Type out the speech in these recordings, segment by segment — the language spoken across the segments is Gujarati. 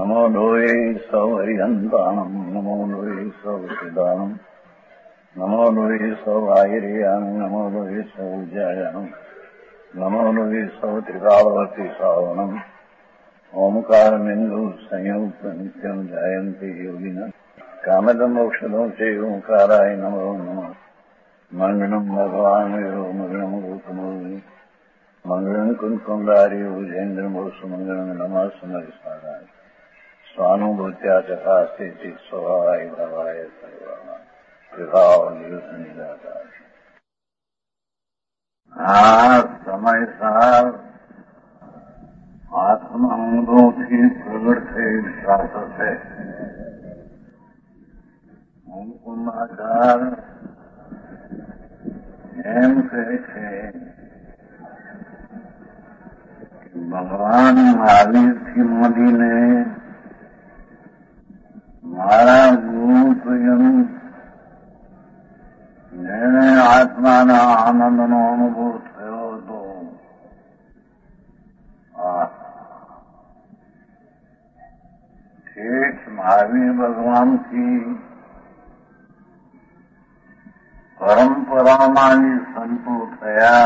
नमो लोये सौहरिहन्ताणम् नमो लोये सौचिदानम् नमो लोये सौभागिर्यानम् नमो लोये सौज्यायानम् नमो लोये सौत्रिकावती सावनम् ओंकारमिन्दु संयुक्त नित्यम् जायन्ते योगिनः कामदम् औषधम् च ओंकाराय नमो नमः मंगलम् भगवान् विरो मंगलम् गौतमोनि मंगलम् कुंकुमधारी भुजेन्द्रमोसु मंगलम् नमः समरिसाराय स्वानुभूत्या चकास्ते स्वभावाय भवाय सर्वाः कृपावनिदाता समय सार आत्मानुभव થી પ્રગટ થયેલ શાસ્ત્ર છે. અંકુમાકાર એમ કહે છે કે ભગવાન મહાવીરથી માંડીને મારા ગુરુ પ્રિયમ જેને આત્માના આનંદનો અનુભવ થયો હતો ठेठ महावीर भगवान की परंपराમાં સંતો થયા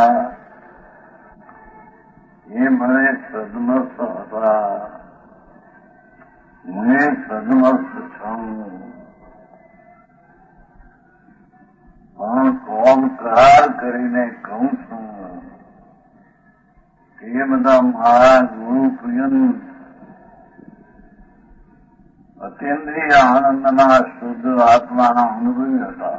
એ મને સદમસ્ત હતા. હું સદમસ્ત છું પણ ઓમકાર કરીને કહું છું તે બધા મારા ગુરુ પ્રિયન અતિન્દ્રિય આનંદના શુદ્ધ આત્માના અનુભવી હતા.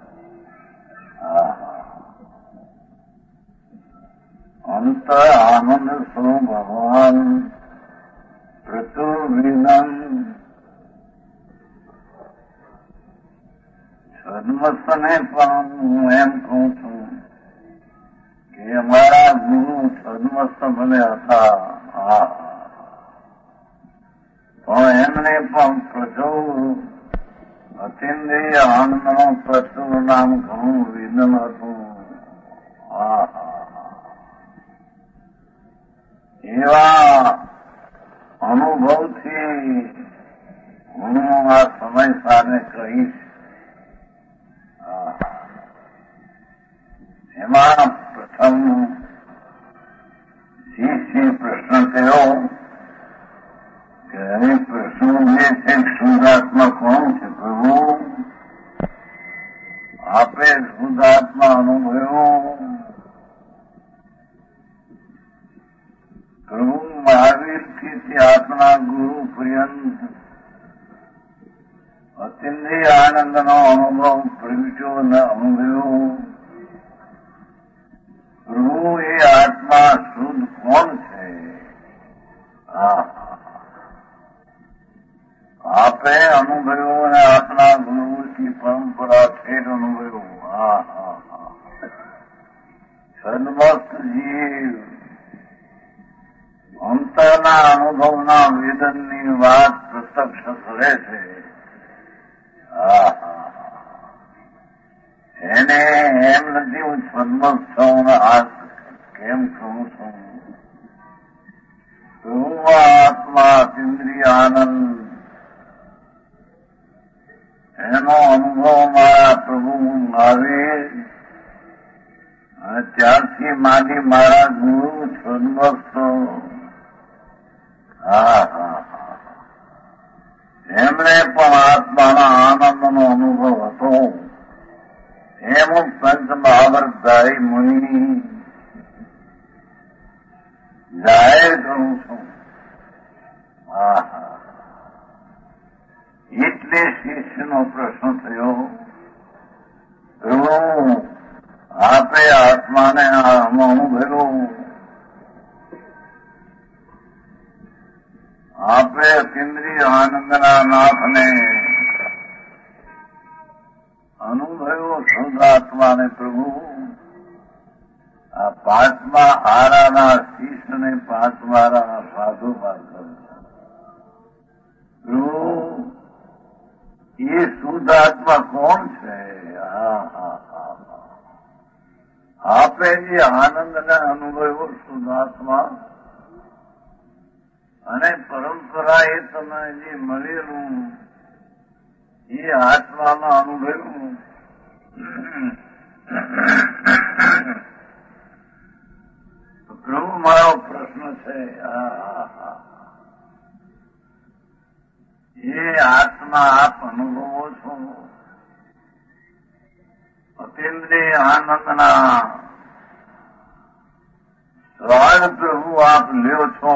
અંત આનંદ સો ભગવાન પ્રતુર્વિનમ સદમસ્તને પણ હું એમ કહું છું કે અમારા ગુરુ સદમસ્ત મને હતા. પણ એમને પણ પ્રચુર અતિન્દ્રિય આનંદનો પ્રચુર નામ ઘણું વિદન હતું. એવા અનુભવથી હું આ સમય સારને કહીશ. એમાં પ્રથમ શિષ્ય પ્રશ્ન કર્યો કે હવે પ્રશ્ન જે છે શુદ્ધાત્મા કોણ છે? પ્રભુ આપે શુદ્ધાત્મા અનુભવ્યો. પ્રભુ મહાવીરથી આત્મા ગુરુ પર્યંત અતિન્દ્રિય આનંદનો અનુભવ પ્રગટ્યો ન અનુભવ્યો. પ્રભુ એ આત્મા શુદ્ધ કોણ છે? આપે અનુભવ્યો અને આપના ગુરુની પરંપરા ઠેર અનુભવ્યો. સદમસ્ત જીવ અંતરના અનુભવના વેદનની વાત પ્રત્યક્ષ કરે છે. એને એમ નથી હું સદમસ્ત છું આ કેમ કહું છું? હું આત્મા અતિન્દ્રિય આનંદ એનો અનુભવ મારા પ્રભુ મહાવીર અને ત્યારથી માંડી મારા ગુરુ સદમસ્ત એમને પણ આત્માના આનંદનો અનુભવ હતો. એમ હું પંચ મહાવરતધારી મુનિ જાહેર કરું છું. એટલે શિષ્યનો પ્રશ્ન થયો, પ્રભુ આપે આત્માને અનુભવ્યો, આપે અતિન્દ્રિય આનંદના નાથને અનુભવ્યો શુદ્ધ આત્માને. પ્રભુ આ પાંચમા હારાના શિષ્યને પાંચમારા સાધુ માર્ગ. પ્રભુ ये शुद्ध आत्मा कौन है? आपे ये आनंद ने अनुभव शुद्ध आत्मा અને પરંપરા એ તમે જે મળેલું એ આત્મામાં અનુભવ્યું પ્રભુ મારો પ્રશ્ન છે એ આત્મા આપ અનુભવો છો અતિન્દ્રિય આનંદના સ્વાદ પ્રભુ આપ લ્યો છો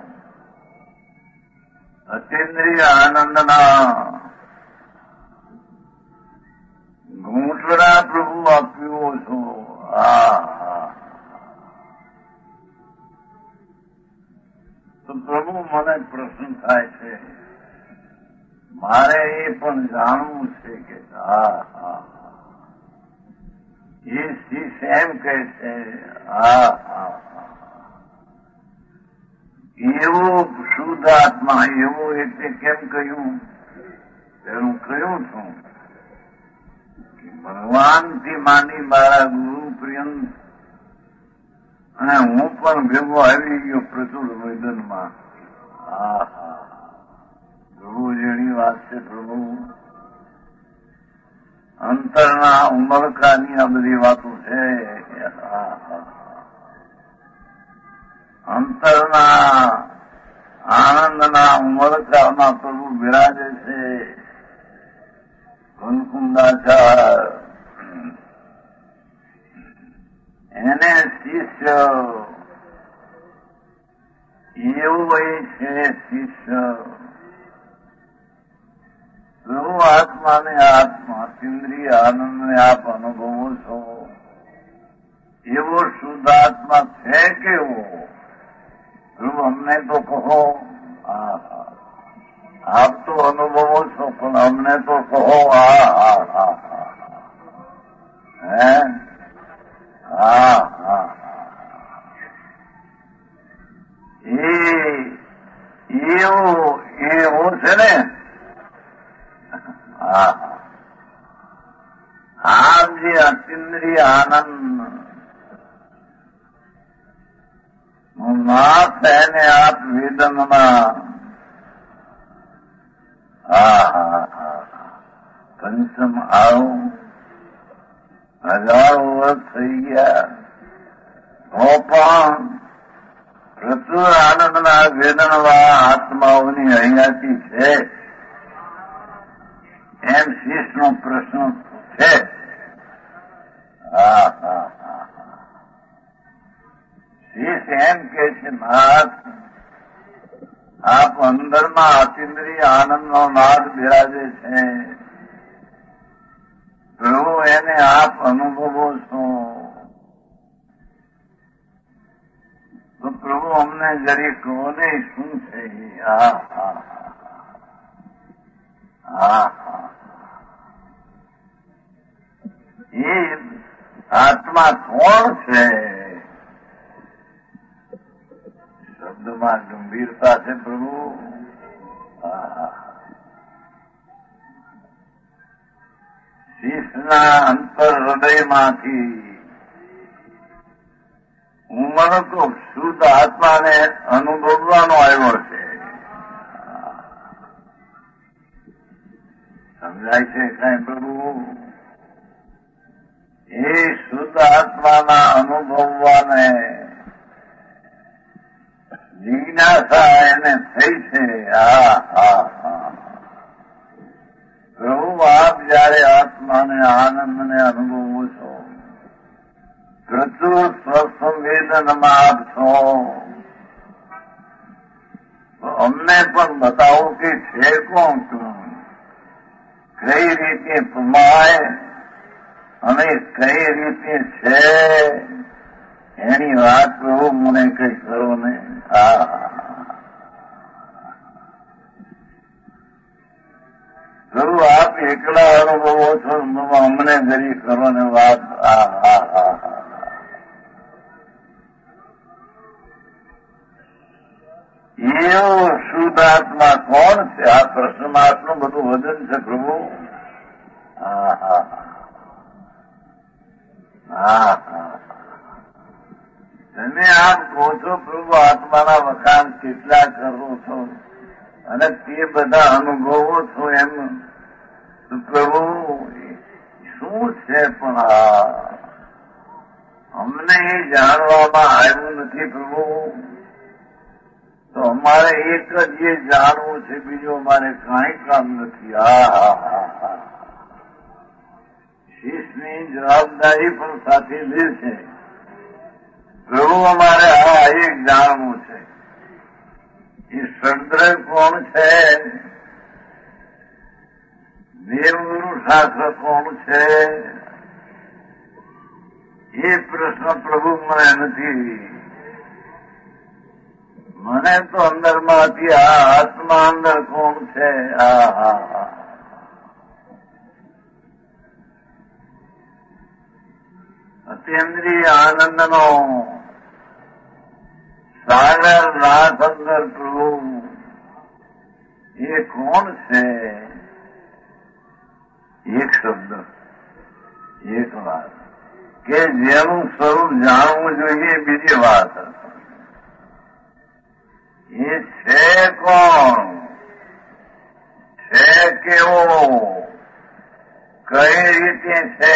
અતિન્દ્રિય આનંદના ઘૂંટડા પ્રભુ આપ પીવો છો તો પ્રભુ મને પ્રશ્ન થાય છે મારે એ પણ જાણવું છે કે એ શીશ એમ કહે છે એવો શુદ્ધ આત્મા એવો એટલે કેમ કહ્યું હું કહ્યું છું કે ભગવાનથી માંડી મારા ગુરુ પ્રિયંત અને હું પણ ભેગો આવી ગયો પ્રચુર વેદનમાં પ્રભુ જેની વાત છે પ્રભુ અંતરના ઉમળકાની આ બધી વાતો છે અંતરના આનંદના ઉમળકામાં પ્રભુ બિરાજે છે કુંકુંદાચાર એને શિષ્ય એવું એ છે શિષ્ય પ્રભુ આત્માને આત્મા ઇન્દ્રિય આનંદને આપ અનુભવો છો એવો શુદ્ધ આત્મા છે કેવો પ્રભુ અમને તો કહો આપ તો અનુભવો છો પણ અમને તો કહો હે એવો છે ને આપ જે અતિન્દ્રિય આનંદ નાથ એને આપ વેદનમાં પંચમ આવું 1000 વર્ષ થઈ ગયા તો પણ પ્રચુર આનંદના વેદનવા આત્માઓની હૈયાતી છે એમ શીશનો પ્રશ્ન છે શીશ એમ કે છે નાથ આપ અંદરમાં અતિન્દ્રિય આનંદનો નાદ બિરાજે છે પ્રભુ એને આપ અનુભવો છો તો પ્રભુ અમને જરી કહો ને શું છે એ આત્મા કોણ છે શબ્દમાં ગંભીરતા છે પ્રભુ શીશના અંતર હૃદયમાંથી ઉમળતો શુદ્ધ આત્માને અનુભવવાનો આવ્યો છે સમજાય છે કઈ પ્રભુ એ શુદ્ધ આત્માના અનુભવવાને જિજ્ઞાસા એને થઈ છે પ્રભુ આપ જયારે આત્માને આનંદને અનુભવો છો પ્રચુર સ્વસંવેદનમાં આપ છો તો અમને પણ બતાવો કે છે કોણ તું કઈ રીતે પ્રમાય અને કઈ રીતે છે એની વાત પ્રભુ મને કઈ કરો ને પ્રભુ આપ એકલા અનુભવો છો અમને જરી કરો ને વાત એવો શુદ્ધ આત્મા કોણ છે આ પ્રશ્નમાં આટલું બધું વજન છે પ્રભુ તમે આપ કહો છો પ્રભુ આત્માના વખાણ કેટલા કરો છો અને તે બધા અનુભવો છો એમ પ્રભુ શું છે પણ અમને એ જાણવામાં આવ્યું નથી પ્રભુ. તો અમારે એક જ એ જાણવું છે, બીજું અમારે કાંઈ કામ નથી. શિષ્યની જવાબદારી પણ સાથે લે છે. પ્રભુ અમારે એક જાણવું છે, એ સદ્ર કોણ છે, દેવગુરુ શાસ્ત્ર કોણ છે, એ પ્રશ્ન પ્રભુ મને નથી. મને તો અંદરમાંથી આત્મા અંદર કોણ છે, અતિન્દ્રિય આનંદનો સાગર નાથ અંદર પ્રભુ એ કોણ છે? એક શબ્દ, એક વાત કે જેનું સ્વરૂપ જાણવું જોઈએ. બીજી વાત એ છે કોણ, છે કેવો, કઈ રીતે છે,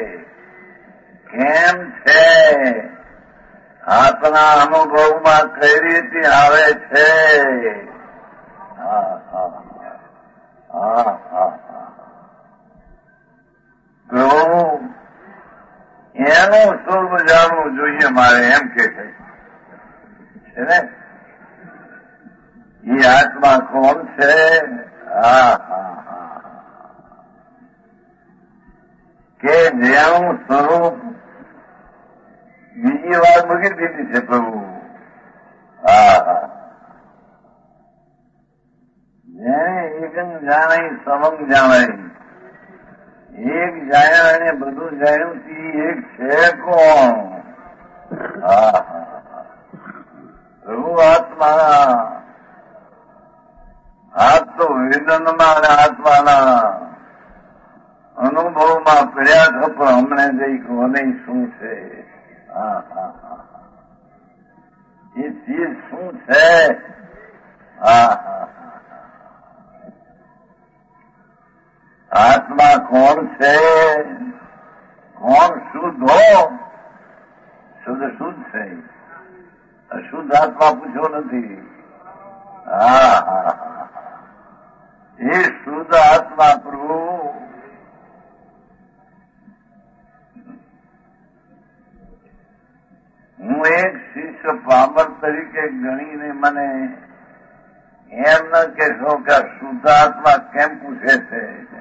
કેમ છે, આપના અનુભવમાં કઈ રીતે આવે છે? તો એનું સ્વરૂપ જાણવું જોઈએ મારે, એમ કે છે ને. એ આત્મા કોણ છે? કે જેનું સ્વરૂપ બીજી વાર મૂકી દીધી છે પ્રભુ. જેને એકમ જાણાય સમંગ જાણાય, એક જાણ્યા અને બધું જાણ્યું તે એક છે કોણ? પ્રભુ આત્મા આપ તો વેદનમાં અને આત્માના અનુભવમાં પડ્યા છો, પણ હમણે જઈ કોને શું છે? એ ચીજ શું છે? આત્મા કોણ છે? કોણ શુદ્ધ હો? શુદ્ધ શુદ્ધ છે, અશુદ્ધ આત્મા પૂછ્યો નથી. એ શુદ્ધ આત્મા પ્રભુ હું એક શિષ્ય પામર તરીકે ગણીને મને એમ ન કહેશો કે આ શુદ્ધ આત્મા કેમ પૂછે છે.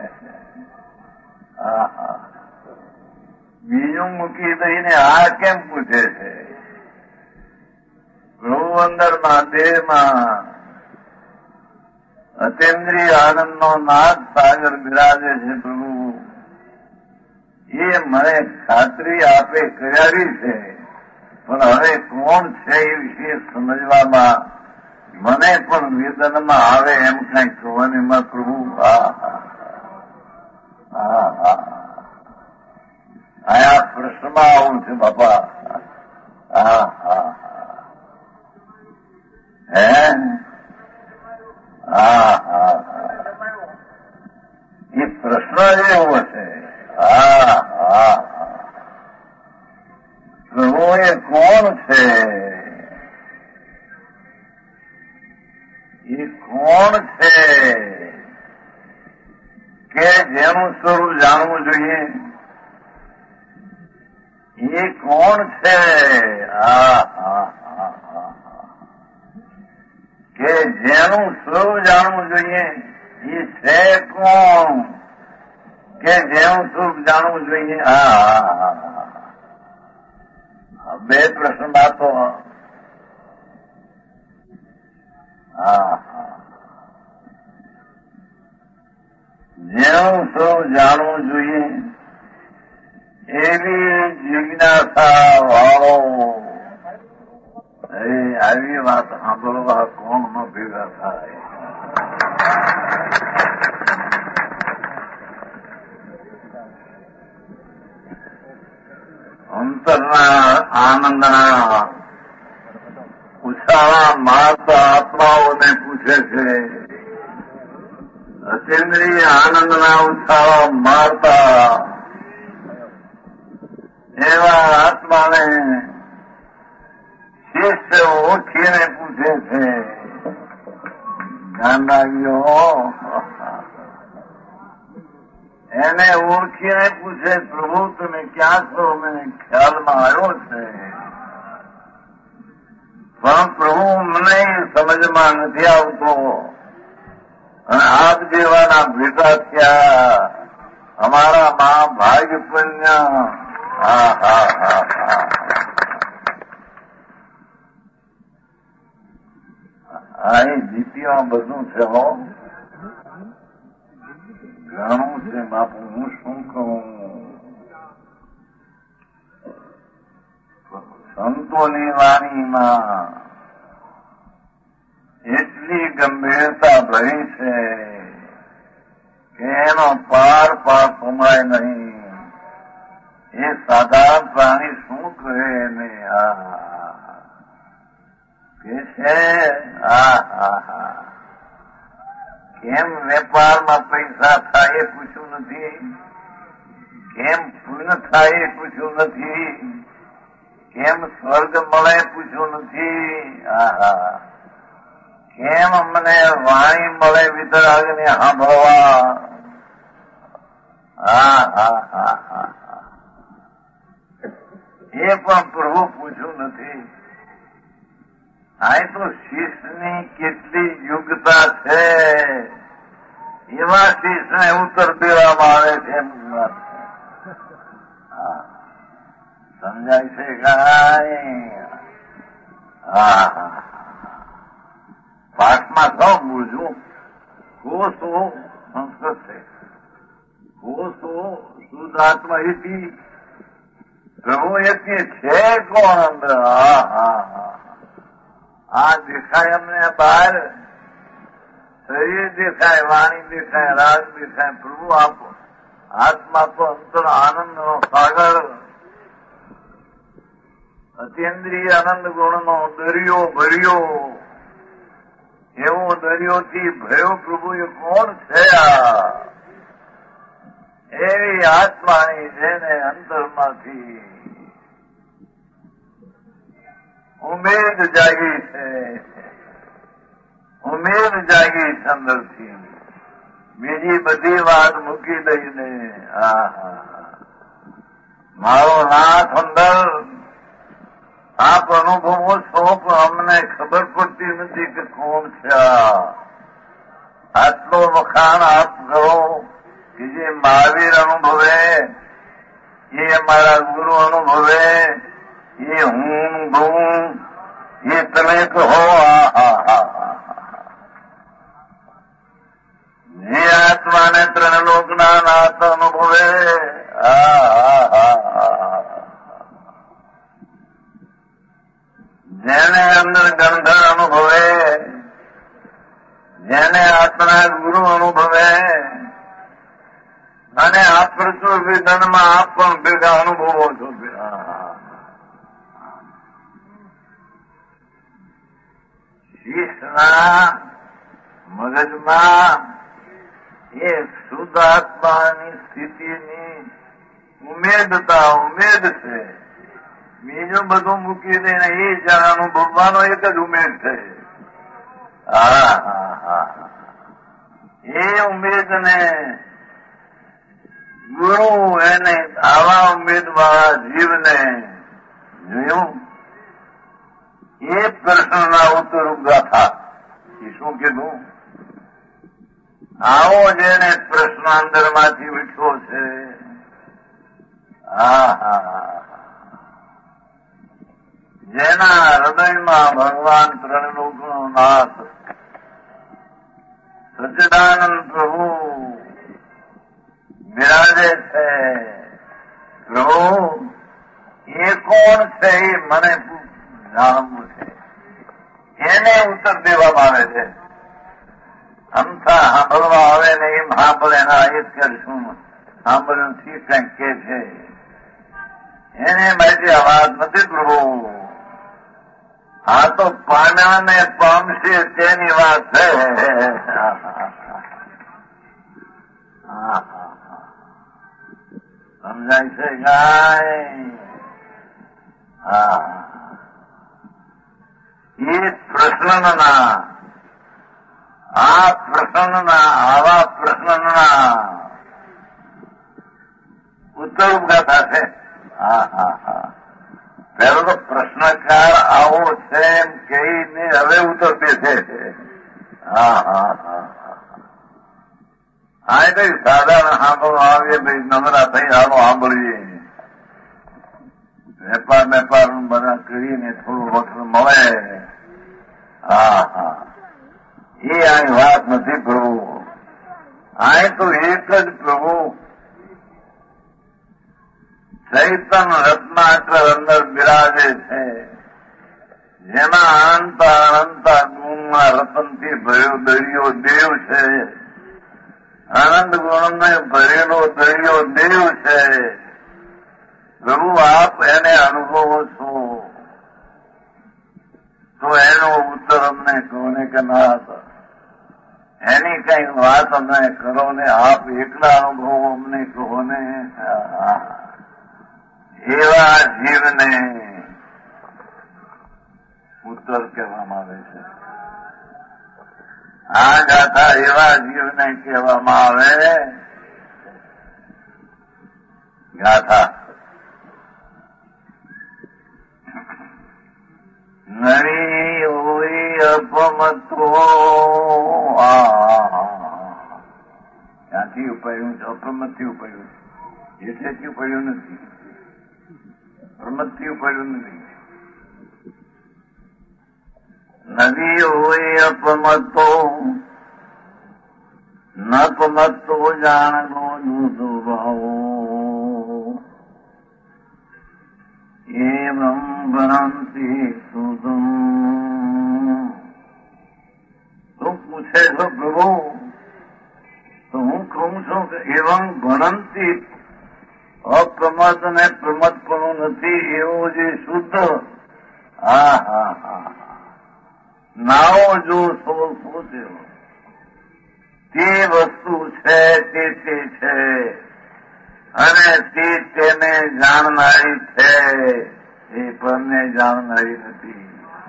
બીજું મૂકી દઈને આ કેમ પૂછે છે? પ્રભુ અંદરમાં દેહમાં અતિન્દ્રિય આનંદનો નાદ સાગર બિરાજે છે પ્રભુ. એ મને ખાતરી આપે કરાવી છે, પણ હવે કોણ છે એ વિશે સમજવામાં મને પણ વેદનમાં આવે એમ કઈ કહેવાની પ્રભુ. આ પ્રશ્નમાં આવું છે બાપા. એ પ્રશ્ન એવો છે. પ્રભુ એ કોણ છે? એ કોણ છે કે જેનું સ્વરૂપ જાણવું જોઈએ? એ કોણ છે? કે જેનું સ્વરૂપ જાણવું જોઈએ? એ છે કોણ કે જેનું સ્વરૂપ જાણવું જોઈએ? બે પ્રશ્ન બાતો. જેનું સ્વરૂપ જાણવું જોઈએ એવી જિજ્ઞાસા વાળો આવી વાત સાંભળવા કોણ ન ભેગા થાય? અંતરના આનંદના ઉછાળા મારતા આત્માઓને પૂછે છે. અતિન્દ્રિય આનંદના ઉછાળા મારતા એવા આત્માને શિષ્ય ઓળખીને પૂછે છે. ધ્યાન રાખજો, એને ઓળખીને પૂછે, પ્રભુ તમે ક્યાં છો? મને ખ્યાલમાં આવ્યો છે, પણ પ્રભુ મને સમજમાં નથી આવતો. અને આપ જેવાના ભેટા થયા અમારા મા ભાગ્ય પુણ્ય. હા હા હા હા. હા, એ જીપીમાં બધું છે હો, ઘણું છે બાપુ. હું શું કહું? સંતોની વાણીમાં એટલી ગંભીરતા ભરી છે કે એનો પાર સંભળાય નહીં. એ સાધારણ પ્રાણી શું કહે એને? કે છે કેમ વેપારમાં પૈસા થાય એ પૂછ્યું નથી, કેમ પુણ્ય થાય એ પૂછ્યું નથી, કેમ સ્વર્ગ મળે પૂછ્યું નથી, કેમ મને વાણી મળે વિતરાગને સાંભળવા. એ પણ પ્રભુ પૂછ્યું નથી. આ તો શિષ્યની કેટલી યોગ્યતા છે, એવા શિષ્યને ઉત્તર દેવામાં આવે છે. સમજાય છે કાંઈ? પાઠમાં સૌ મૂળજું કોષો સંસ્કૃત છે. કોષો શુદ્ધાત્મા એથી પ્રભુ એથી છે કોણ અંદર? આ દેખાય અમને બહાર, શરીર દેખાય, વાણી દેખાય, રાગ દેખાય. પ્રભુ આપો આત્મા તો અંતર આનંદનો સાગર, અતિન્દ્રિય આનંદ ગુણનો દરિયો ભર્યો. એવો દરિયોથી ભર્યો પ્રભુ એ કોણ છે? એવી આત્માની જેને અંતરમાંથી ઉમેદ જાગી છે, ઉમેદ જાગી છે અંદરથી. બીજી બધી વાત મૂકી દઈને મારો નાથ અંદર આપ અનુભવો છો, પણ અમને ખબર પડતી નથી કે કોણ છે. આટલો વખાણ આપ કરો કે જે મહાવીર અનુભવે, એ મારા ગુરુ અનુભવે, એ હું અનુભવું, એ તમે કહો. જે આત્માને ત્રણ લોકના નાથ અનુભવે, જેને અંદર ગંધર અનુભવે, જેને આપણા ગુરુ અનુભવે, અને આ પ્રચુર વિધાનમાં આપ પણ ભેગા અનુભવો છો. શિષ્યના મગજમાં એ શુદ્ધ આત્માની સ્થિતિની ઉમેદ છે. બીજું બધું મૂકી દઈને એ જણ અનુભવવાનો એક જ ઉમેદ છે. એ ઉમેદને ગુરુ એને આવા ઉમેદવાળા જીવને જોયું. એ પ્રશ્નના ઉત્તર ગાથા એ શું કીધું? આવો જેને પ્રશ્ન અંદરમાંથી ઉઠ્યો છે, જેના હૃદયમાં ભગવાન ત્રણ લોકનો નાથ સચ્ચિદાનંદ પ્રભુ બિરાજે છે. પ્રભુ એ કોણ છે? એ મને જાણવું છે. એને ઉત્તર દેવામાં આવે છે. અમથા સાંભળવા આવે ને એમ સાંભળે ના એ જ કરશું, સાંભળવાથી કંઈક કે છે. એને માટે આ વાત નથી પ્રભુ. આ તો પામ્યાને પામશે તેની વાત છે. સમજાય છે ગાય? એ પ્રશ્નના આ પ્રશ્નના આવા પ્રશ્નના ઉત્તર ગાથા છે. પેલો તો પ્રશ્નકાર આવો છે એમ કહીને હવે ઉત્તર દે છે. હા કઈ સાધારણ સાંભળો આવીએ ભાઈ નમરા થઈ હાલો સાંભળીએ. વેપાર બધા કરીને થોડું વખત મળે. એ અહીં વાત નથી પ્રભુ. અહીં તો એક જ પ્રભુ ચૈતન રત્નાકર અંદર બિરાજે છે, જેના અનંતા ગુણમાં રતનથી ભર્યો દરિયો દેવ છે. આનંદ ગુણને ભરેલો દરિયો દેવ છે. પ્રભુ આપ એને અનુભવો છો તો એનો ઉત્તર અમને કહો ને કે ના એની કઈ વાત અમને કરો ને. આપ એકલા અનુભવો અમને કહો ને. એવા જીવને ઉત્તર કહેવામાં આવે છે. આ ગાથા એવા જીવને કહેવામાં આવે. ગાથા નરી હોય અપમતો. ક્યાંથી ઉપાડ્યું છે? અપ્રમતથી ઉપાડ્યું છે. એટલેથી ઉપાડ્યું નથી. પ્રમતથી ઉપાડ્યું નથી. નદી હોય અપમતો ન પમતો જાણનો દૂધો ભાવો. એમ ભણંતી સુધમ. તું પૂછે છો પ્રભુ તો હું કહું છું કે એવં ભણંતી અપ્રમત ને પ્રમતપણું નથી એવું જે શુદ્ધ નાવો જો સોચ્યો તે વસ્તુ છે તે છે અને તે તેને જાણનારી છે. એ પરને જાણનારી નથી.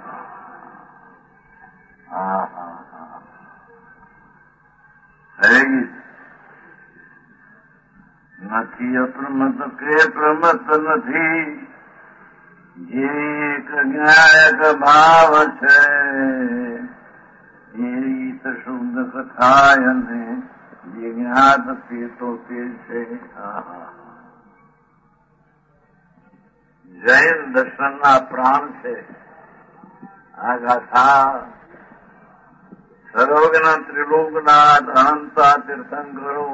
નથી અપ્રમત કે પ્રમત નથી. જે એક જ્ઞાયક ભાવ છે એ શુદ્ધ કથા અને જે જ્ઞાત તે તો તે છે. જૈન દર્શનના પ્રાણ છે આ ગાથા. સર્વજ્ઞ ત્રિલોકનાથ અનંતા તીર્થંકરો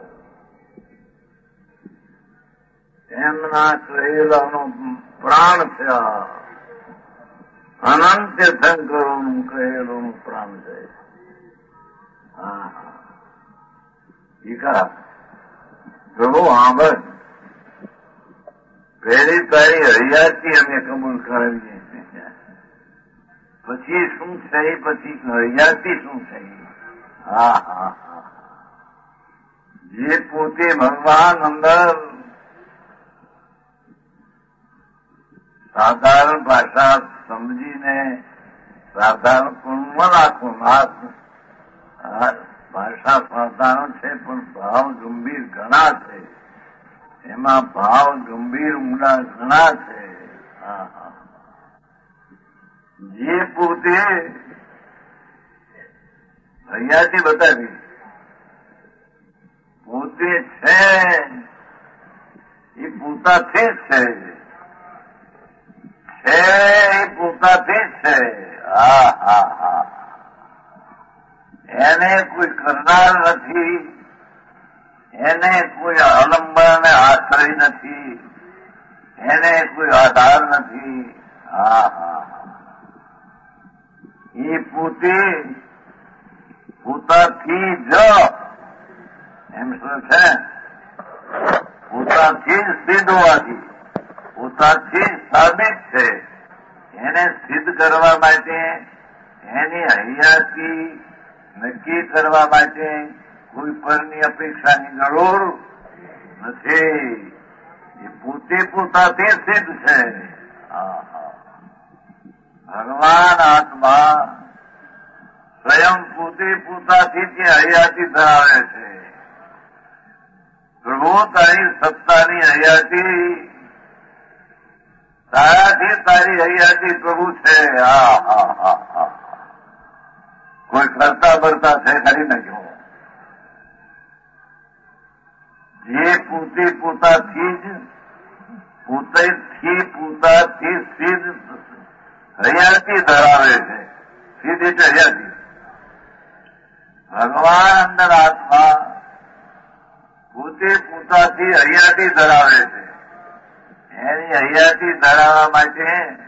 એમના કહેલાનો પ્રાણ છે. અનંત તીર્થંકરોનું કહેલું પ્રાણ છે. પ્રભુ આંબળ પહેલી તારી હરિયાથી અમે કબૂલ કરાવીએ. પછી શું છે? પછી હરિયાથી શું છે? જે પોતે ભગવાન અંદર સાધારણ ભાષા સમજીને સાધારણ પૂર્ણમાં રાખું. ભાષા સાધારણ છે પણ ભાવ ગંભીર ઘણા છે. એમાં ભાવ ગંભીર ઊંડા ઘણા છે. જે પોતે અહીંયાથી બતાવી પોતે છે એ પોતાથી જ છે. એ પોતાથી જ છે. એને કોઈ કરનાર નથી. એને કોઈ અવલંબન આશ્રય નથી. એને કોઈ આધાર નથી. એ પોતે પોતાથી જ એમ શું છે? પોતાથી જ સિદ્ધ હોવાથી પોતાથી જ સાબિત છે. એને સિદ્ધ કરવા માટે, એની હૈયાથી નક્કી કરવા માટે કોઈ પરની અપેક્ષાની જરૂર નથી. એ પોતે પોતાથી સિદ્ધ છે. ભગવાન આત્મા સ્વયં પોતે પોતાથી જે હૈયાતી ધરાવે છે. પ્રભુ તારી સત્તાની હૈયાતી, તારાથી તારી હૈયાતી પ્રભુ છે. કોઈ કરતા બરતા છે ખરી નાખ્યો. જે પોતે પોતાથી જ પોતાથી સિદ્ધ હૈયાતી ધરાવે છે. સિદ્ધ એટલે હૈયાતી. ભગવાન અંદર આત્મા પોતે પોતાથી હૈયાતી ધરાવે છે. એની હૈયાતી ધરાવવા માટે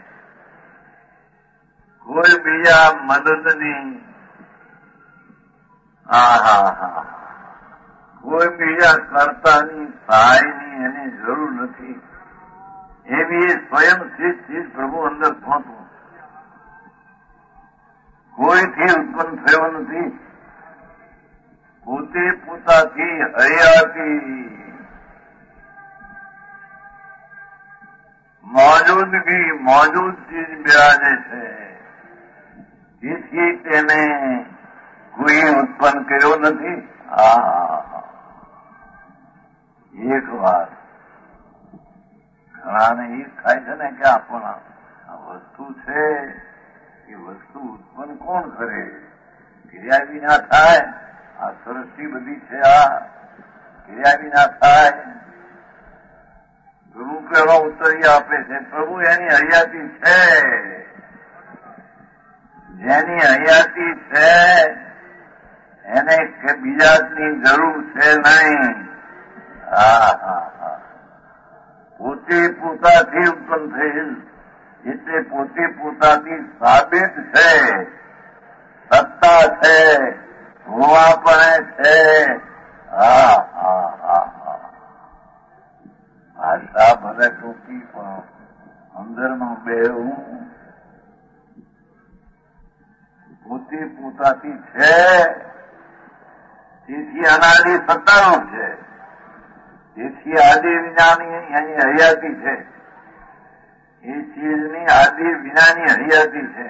કોઈ બીજા મદદની, કોઈ બીજા કર્તાની સહાયની એને જરૂર નથી. એવી સ્વયં સિદ્ધ પ્રભુ અંદર પહોંચવું. કોઈથી ઉત્પન્ન થયો નથી. પોતે પોતાથી હૈયાતી મોજૂદ ચીજ બિરાજે છે. તેથી તેને કોઈ ઉત્પન્ન કર્યો નથી. એક વાત ઘણાને એ થાય છે ને કે આપણા આ વસ્તુ છે, એ વસ્તુ ઉત્પન્ન કોણ કરે? ક્રિયા વિના થાય. આ સૃષ્ટિ બધી છે, આ ક્રિયા વિના થાય. પ્રભુ એવા ઉત્તરીય આપે છે. પ્રભુ એની હૈયાતી છે. જેની હૈયાતી છે એને બીજાની જરૂર છે નહીં. પોતે પોતાથી ઉત્પન્ન થયેલ એટલે પોતે પોતાથી સાબિત છે. સત્તા છે, હોવાપણે છે. ભાષા ભલે ટૂંકી પણ અંદરમાં બેહવું પોતે પોતાથી છે. તેથી અનાદિ સત્તારૂપ છે. તેથી આદિ વિનાની એની હૈયાતી છે. એ ચીજની આદિ વિનાની હૈયાતી છે.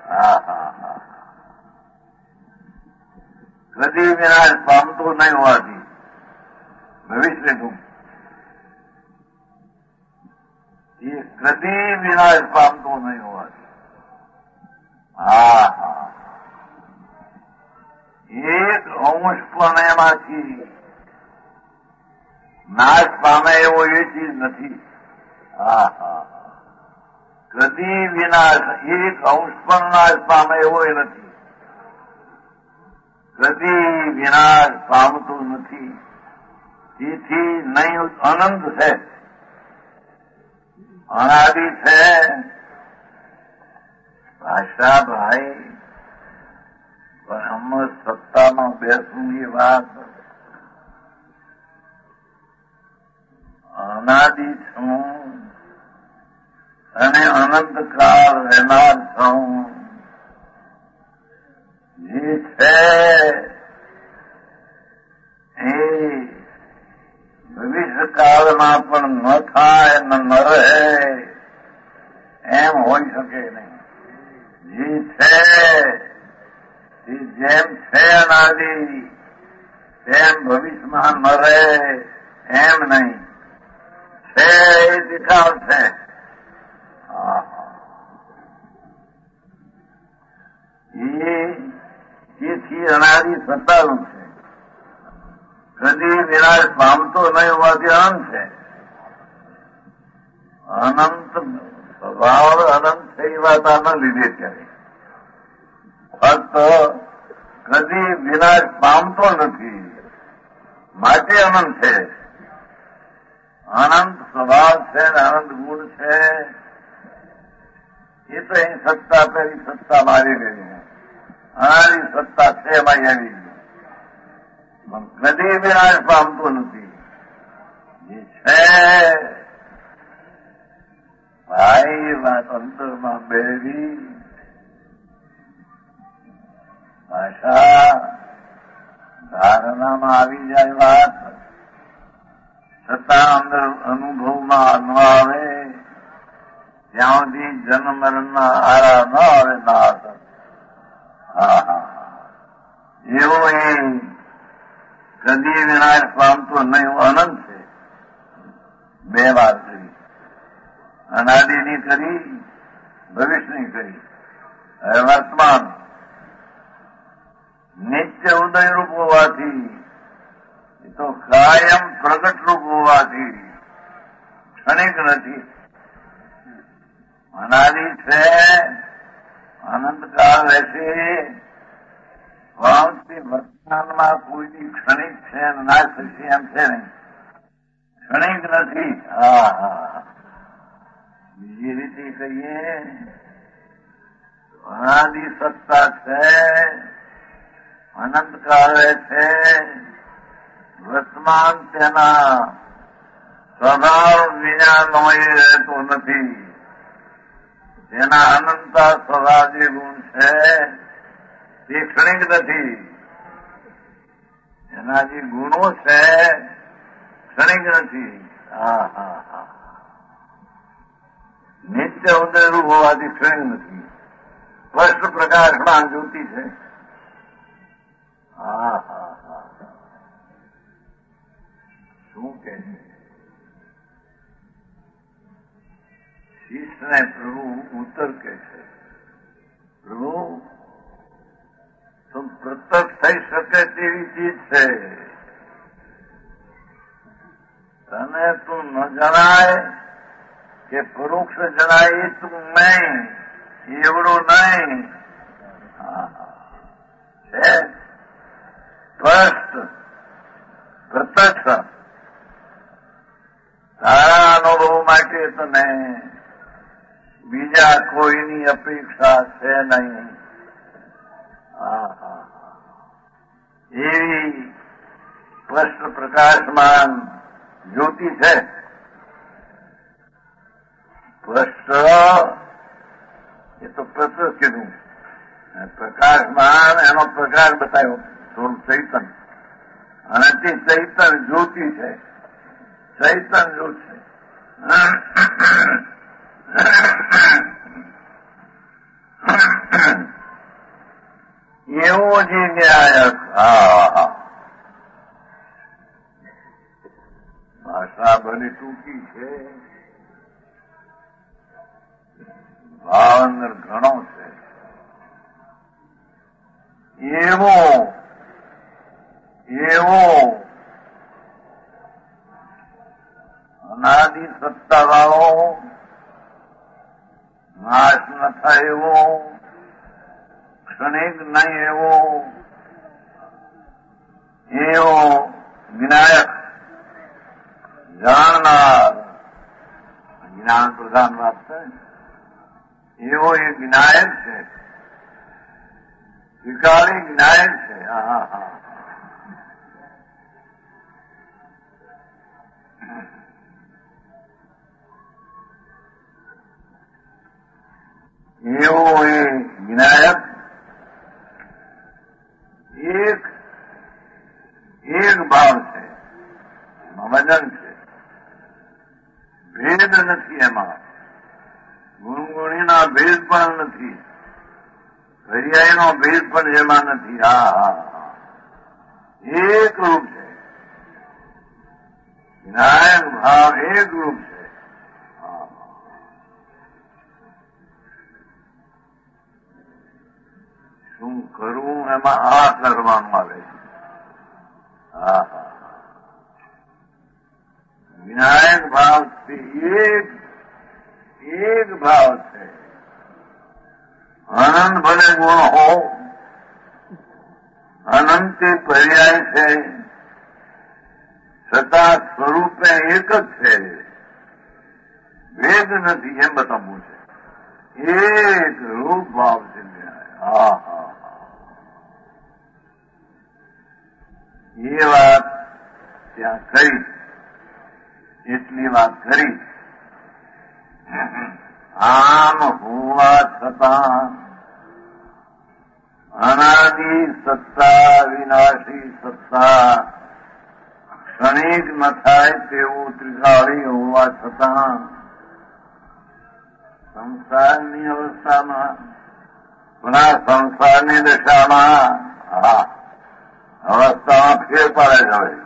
કદી વિનાશ પામતો નહીં હોવાથી ભવિષ્યનું એ કદી વિનાશ પામતો નહીં હોવાથી એક અંશ પણ એમાંથી નાશ પામે એવો એ ચીજ નથી. કદી વિનાશ, એક અંશ પણ નાશ પામે એવો એ નથી. કદી વિનાશ પામતું નથી. તેથી નહીં અનંત છે, અનાદિ છે. ભાષા ભાઈ પણ હમણાં સત્તામાં બેસવું એ વાત અનાદિ છું અને અનંતકાળ રહેનાર છું. જે છે એ ભવિષ્યકાળમાં પણ ન થાય ન રહે એમ હોઈ શકે નહીં. જે છે એ જેમ છે અનાદિ તેમ ભવિષ્યમાં ન રહે એમ નહીં. છે એ દેખાવ છે. તેથી અનાદિ સત્તારૂપ છે. કદી વિનાશ પામતો નહીં હોવાથી અનંત છે. અનંત સ્વભાવ અનંત છે એ વાત આના લીધે ત્યારે ફક્ત કદી વિનાશ પામતો નથી માટે અનંત છે. અનંત સ્વભાવ છે ને અનંત ગુણ છે. એ તો અહીં સત્તા પેલી સત્તા મારી ગઈ. આની સત્તા છે એમાં આવી ગઈ. કદી વિનાશ પામતો નથી. જે છે થાય એ વાત અંતરમાં બેરી ભાષા ધારણામાં આવી જાય વાત, છતાં અંદર અનુભવમાં ન આવે ત્યાં સુધી જન્મ મરણના આરા ન આવે નાથ. એવો એ કદી વિનાશ પામતો નહીં, અનંત છે. બે વાત કરી, અનાદિની કરી, ભવિષ્યની કરી. હવે વર્તમાન નિત્ય ઉદયરૂપ હોવાથી, એ તો કાયમ પ્રગટરૂપ હોવાથી ક્ષણિક નથી. અનાદિ છે, અનંતકાળ રહેશે, પણ વર્તમાનમાં કોઈની ક્ષણિક છે નાશ થશે એમ છે નહીં, ક્ષણિક નથી. બીજી રીતે કહીએ, અનાદિ સત્તા છે, અનંતકાળે છે, વર્તમાન તેના સ્વભાવ વિના નોય રહેતો નથી. તેના અનંતા સ્વભાવ જે ગુણ છે તે ક્ષણિક નથી. એના જે ગુણો છે ક્ષણિક નથી. નિત્ય ઉદયરૂપ હોવાથી ક્ષણિક નથી. સ્પષ્ટ પ્રકાશમાં જ્યોતિ છે. શું કે શિષ્યને પ્રભુ ઉત્તર કે છે, પ્રભુ તું પ્રત્યક્ષ થઈ શકે તેવી ચીજ છે, તને તું ન જણાય કે પરોક્ષ જણાય એ તું નહીં, એવડું નહીં છે. સ્પષ્ટ પ્રત્યક્ષ તારા અનુભવ માટે તને બીજા કોઈની અપેક્ષા છે નહીં. એવી સ્પષ્ટ પ્રકાશમાન જ્યોતિ છે. સ્પષ્ટ એ તો પ્રત્યક્ષ કીધું, પ્રકાશમાન એનો પ્રકાશ બતાવ્યો થોડું ચૈતન, અને તે ચૈતન જ્યોતિ છે. ચૈતન જ્યોત છે. એવો જે ન્યાયક. ભાષા ભલે ટૂંકી છે, ભાવ અંદર ઘણો છે. એવો અનાદિ સત્તાવાળો, નાશ ન થાય એવો, ક્ષણિક નહીં એવો વિનાયક, જાણનાર, જ્ઞાન પ્રધાન વાત છે, એવો એ વિનાયક છે. વિકારી વિનાયક છે. એવો એ વિનાયક એક ભાવ છે, વજન છે, ભેદ નથી એમાં, ગુણગુણીના ભેદ પણ નથી, પર્યાયનો ભેદ પણ એમાં નથી. એક રૂપ છે વિનાયક ભાવ, એક રૂપ છે. શું કરવું એમાં આ કરવાનું આવે છે. વિનાયક ભાવ એક ભાવ છે. અનંત ભલે ગુણ હો, અનંત પર્યાય છે, છતાં સ્વરૂપે એક જ છે, ભેદ નથી એમ બતાવવું છે. એક રૂપ ભાવ છે. એ વાત ત્યાં કરી, એટલી વાત કરી. આમ હોવા છતાં અનાદિ સત્તા વિનાશી સત્તા ક્ષણિક ન થાય તેવું ત્રિકાળી હોવા છતાં સંસારની અવસ્થામાં પુનઃ સંસારની દશામાં અવસ્થામાં ફેર પડે જ હવે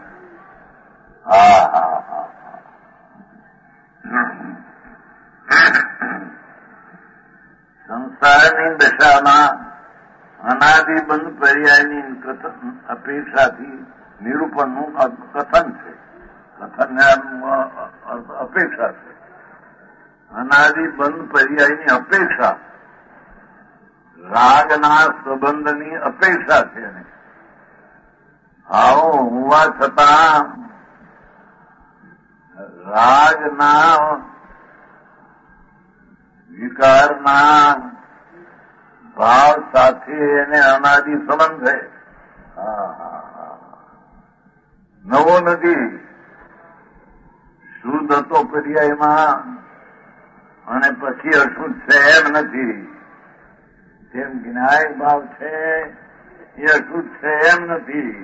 સંસારની દશામાં અનાદિબંધ પર્યાયની કથન અપેક્ષાથી નિરૂપણનું કથન છે. કથન અપેક્ષા છે. અનાદિબંધ પર્યાયની અપેક્ષા રાગના સંબંધની અપેક્ષા છે. આવો હોવા છતાં રાગના વિકારના ભાવ સાથે એને અનાદિ સંબંધ છે. નવો નથી. શુદ્ધ હતો પર્યાયમાં અને પછી અશુદ્ધ છે એમ નથી. જેમ જ્ઞાયક ભાવ છે એ અશુદ્ધ છે એમ નથી.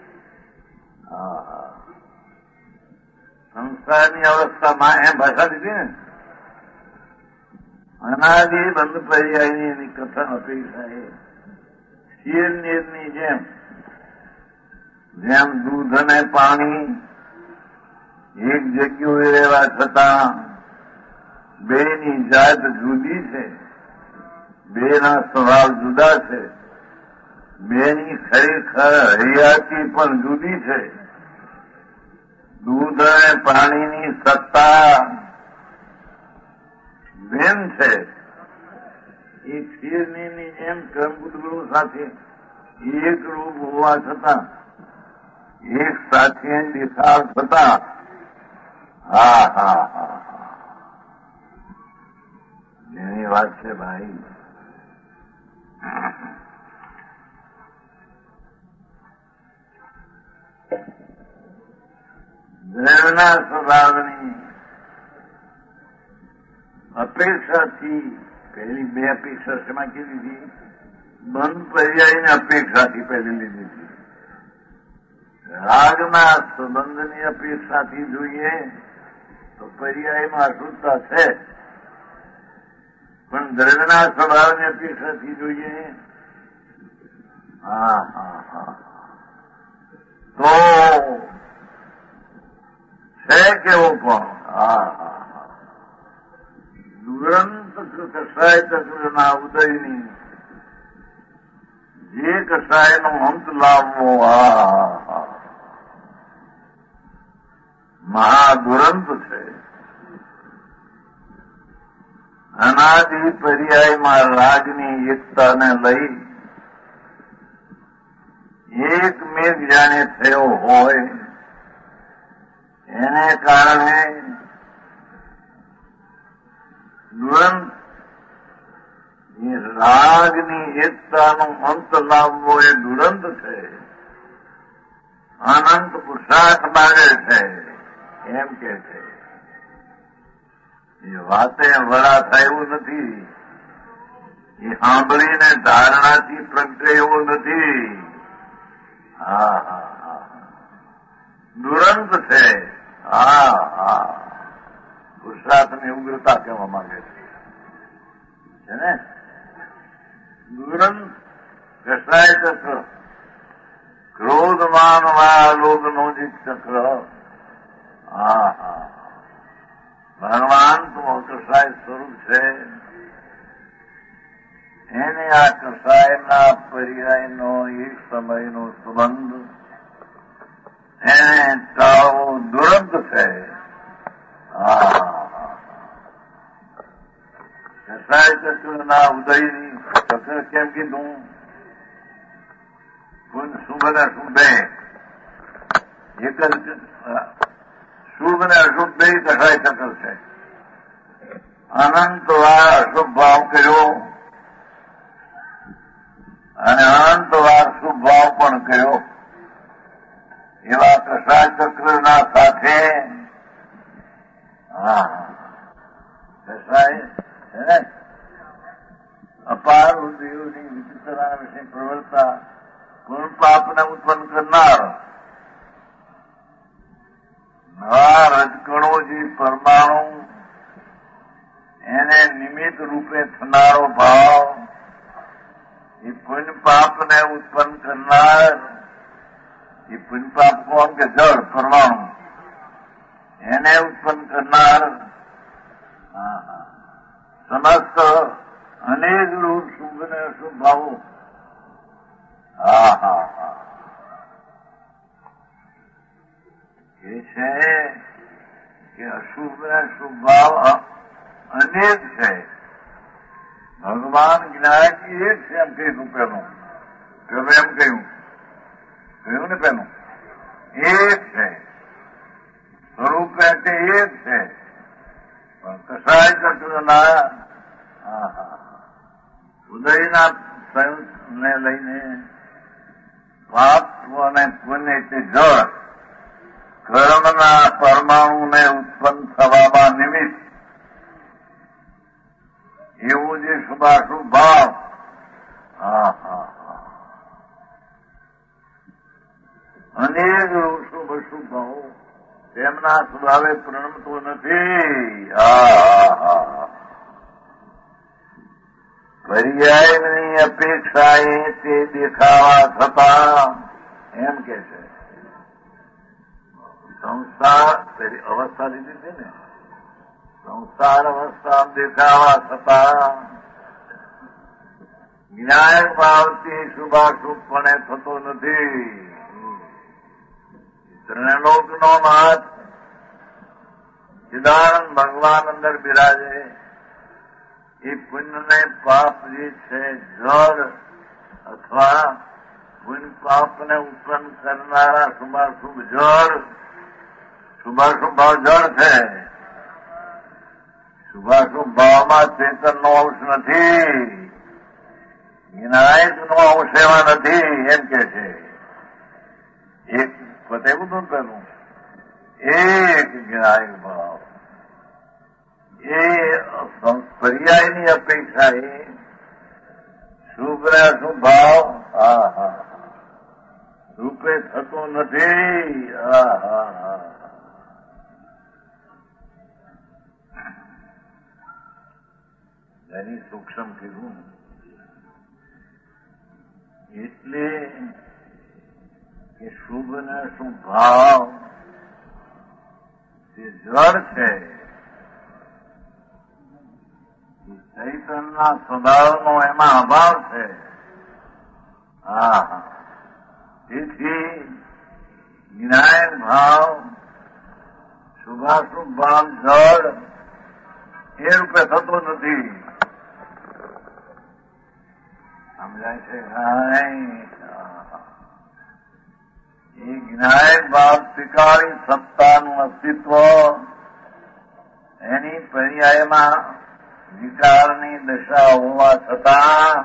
સંસારની અવસ્થામાં એમ ભાષા દીધી ને અનાદિ બંધ પર્યાયની એની કથન અપેક્ષા એ શીર નીરની જેમ દૂધ અને પાણી એક જગ્યાએ રહેવા છતાં બેની જાત જુદી છે, બેના સ્વભાવ જુદા છે, બેની ખરેખર હયાતી પણ જુદી છે. દૂધ અને પાણીની સત્તા બેન છે. એક શીરની જેમ કર્મબુદ્ધગુરુ સાથે એક રૂપ હોવા છતાં એક સાથે દેખાવ થતા એની વાત છે ભાઈ. દ્રવ્યના સ્વભાવની અપેક્ષાથી પહેલી બે અપેક્ષા શેમાં કીધી હતી? બંધ પર્યાયની અપેક્ષાથી પહેલી લીધી હતી. રાગના સંબંધની અપેક્ષાથી જોઈએ તો પર્યાયમાં અશુદ્ધતા છે, પણ દ્રવ્યના સ્વભાવની અપેક્ષાથી જોઈએ તો છે કેવો પણ દુરંત કસાય ચક્રના ઉદયની જે કસાયનો અંત લાવવો મહાદુરંત છે. અનાદિ પર્યાયમાં રાગની એકતાને લઈ એક મેઘ જાણે થયો હોય એને કારણે દુરંત રાગની એકતાનો અંત લાવવો એ દુરંત છે. અનંત પુરુષાર્થ માગે છે એમ કે છે. એ વાતે વડા થાય એવું નથી. એ સાંભળીને ધારણાથી પ્રગટે એવું નથી. દુરંત છે. પુરુષાર્થની ઉગ્રતા કહેવા માંગે છે ને. દુરંત કસાય ચક્ર ક્રોધમાન વાળા લોગનો જે ચક્ર ભગવાન તો કસાય સ્વરૂપ છે. એને આ કસાયના પર્યાયનો એક સમયનો સંબંધ એને ટાળવો દુરંત છે. કસાય ચક્રના ઉદયની ચક્ર કેમ કીધું? શુભ ને અશુભ બે એક જ શુભ ને અશુભ બે કસાય ચક્ર છે. અનંત વાર અશુભ ભાવ કર્યો અને અનંત વાર શુભ ભાવ પણ કર્યો. એવા કસાય ચક્રના સાથે કસાય પાપને ઉત્પન્ન કરનાર નવા રજકણો જે પરમાણુ એને નિમિત્ત રૂપે થનારો ભાવ એ પુણ્ય પાપને ઉત્પન્ન કરનાર એ પુણ્ય પાપ કોણ કે જળ પરમાણુ એને ઉત્પન્ન કરનાર સમસ્ત અનેક રૂપ શુભ ને અશુભ ભાવો એ છે કે અશુભ ને શુભ ભાવ અનેક છે. ભગવાન જ્ઞાનજી એક છે એમ કહીશું પેલું એમ કહ્યું ને પેલું એક છે સ્વરૂપ તે એક છે પણ કસાય કરતું ના ઉદયના સંયુક્તને લઈને પાપ અને પુણ્ય તે જળ કર્મના પરમાણુને ઉત્પન્ન થવામાં નિમિત્ત એવું જે શુભાશુભ ભાવ અનેક શુભ અશુભ ભાવો તેમના સ્વભાવે પ્રણમતો નથી. પર્યાયની અપેક્ષાએ તે દેખાવા થતા એમ કે છે સંસાર પેલી અવસ્થા લીધી છે ને સંસાર અવસ્થા દેખાવા થતા જ્ઞાન ભાવથી શુભાશુભપણે થતો નથી. ત્રણલોકનો નાથ ચિદાનંદ ભગવાન અંદર બિરાજે એ પુણ્ય ને પાપ જે છે જળ અથવા પુણ્ય પાપને ઉત્પન્ન કરનારા શુભાશુભ જળ શુભાશુભ ભાવ જળ છે. શુભાશુભ ભાવમાં ચેતનનો અંશ નથી વિનાયકનો અંશ એવા નથી એમ કે છે. એક પતેવું હતું પેલું એક વિનાયક ભાવ એ પર્યાયની અપેક્ષા એ શુભ ને અશુભ ભાવ રૂપે થતો નથી. એની સૂક્ષ્મ કીધું એટલે કે શુભ ને શુભ ભાવ જે જળ છે ચૈતનના સ્વભાવનો એમાં અભાવ છે. તેથી જ્ઞાન ભાવ શુભાશુભ ભાવ જળ એ રૂપે થતો નથી. સમજાય છે? એ જ્ઞાન ભાવ સ્વીકારી સત્તાનું અસ્તિત્વ એની પર્યાયમાં વિકારની દશા હોવા છતાં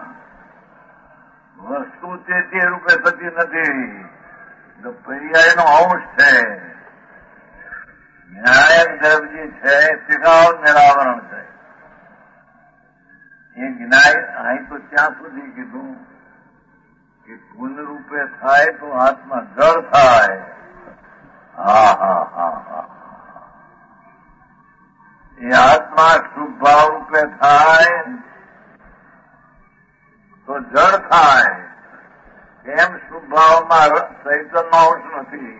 વસ્તુ તે રૂપે થતી નથી. પર્યાયનો અંશ છે. ન્યાયક દ્રવ્ય છે સ્વીકાર નિરાવરણ છે. એ જ્ઞાય અહીં તો ત્યાં સુધી કીધું કે પુણ્ય રૂપે થાય તો આત્મા જળ થાય. એ આત્મા શુભ ભાવ રૂપે થાય તો જળ થાય. એમ શુભ ભાવમાં ચૈતનનો અંશ નથી.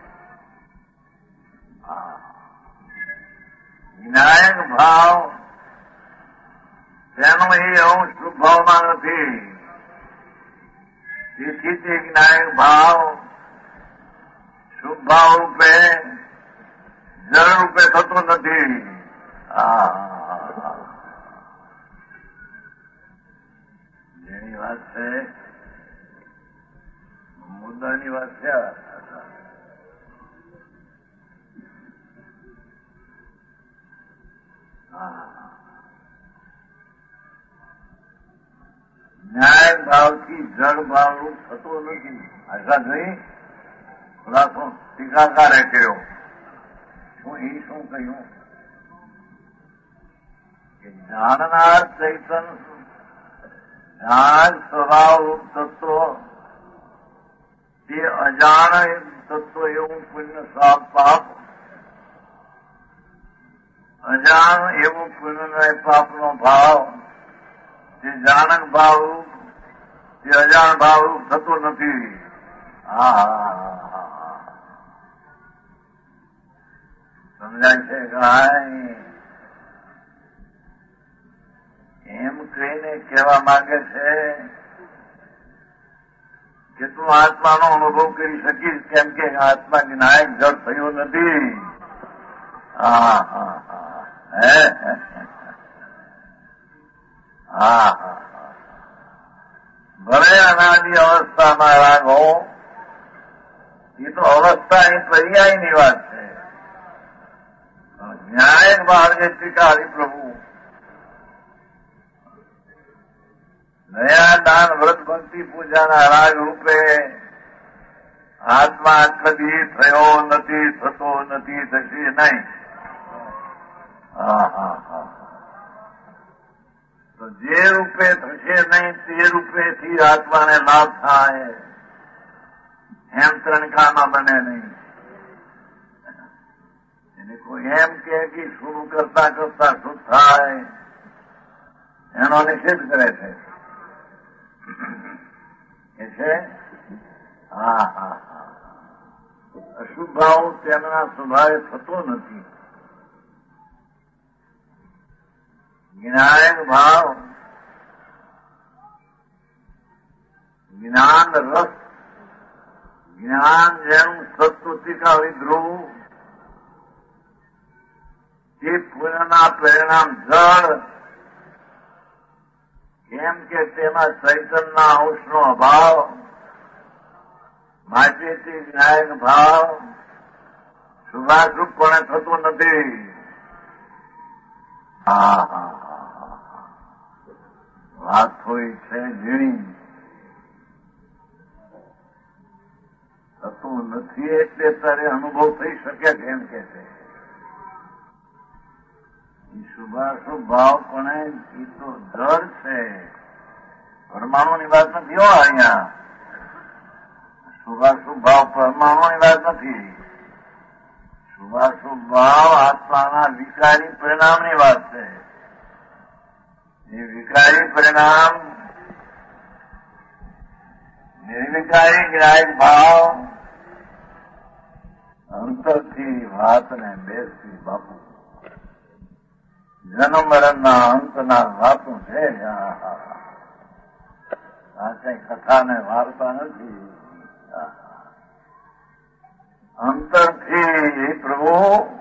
જ્ઞાયક ભાવ તેનો એ અંશ શુભ ભાવમાં નથી. તેથી તે જ્ઞાયક ભાવ શુભ ભાવ રૂપે જળ રૂપે થતો નથી. જેની વાત છે મુદ્દાની વાત છે. ન્યાય ભાવથી જળ ભાવ રૂપ થતો નથી. આશા જોઈ ખુલાસો ટીકાકારે કર્યો. શું કહ્યું કે જાણનાર ચૈતન જ્ઞાન સ્વભાવ રૂપ તત્વ અજાણ થતો એવું પુણ્ય પાપ, અજાણ એવું પુણ્ય પાપનો ભાવ જે જાણક ભાવ જે અજાણ ભાવ થતો નથી. સમજાય છે કાંઈ? એમ કહીને કહેવા માંગે છે કે તું આત્માનો અનુભવ કરી શકીશ, કેમ કે આત્મા વિનાયક જળ થયો નથી. ભલે અનાદિ અવસ્થામાં રાગો, એ તો અવસ્થા એ પર્યાયની વાત છે. ન્યાયક ભાવ જે સ્વીકારી પ્રભુ દયા દાન વ્રત ભક્તિ પૂજાના રાગ રૂપે આત્મા કદી થયો નથી, થતો નથી, થશે નહીં. તો જે રૂપે થશે નહીં તે રૂપેથી આત્માને લાભ થાય એમ ત્રણખામાં બને નહીં. એને કોઈ એમ કે શું કરતા કરતા શું થાય એનો નિષેધ કરે છે. એ છે અશુભ ભાવ તેમના સ્વભાવે થતો નથી. જ્ઞાયક ભાવ જ્ઞાન રસ, જ્ઞાન જેનું સત્વતિકા વિદ્રોહ, તે પુણ્યના પરિણામ જળ, કેમ કે તેમાં ચૈતનના અંશનો અભાવ, માટેથી જ્ઞાયક ભાવ શુભાશુભપણે થતો નથી. વાત થોડી છે ઝીણી, થતું નથી એટલે તારે અનુભવ થઈ શકે છે એમ કે છે. શુભાશુભ ભાવ પણ એ તો જળ છે, પરમાણુની વાત નથી હો. અહીંયા શુભાશુભ ભાવ પરમાણુની વાત નથી. શુભાશુભ ભાવ આત્માના વિકારી પરિણામની વાત છે. એ વિકારી પરિણામ નિર્વિકારી જ્ઞાયક ભાવ અંતરથી વાતને બેસતી બાપુ જન્મ મરણના અંતના વાતું છે. આ કઈ કથા ને વાર્તા નથી. અંતરથી પ્રભુ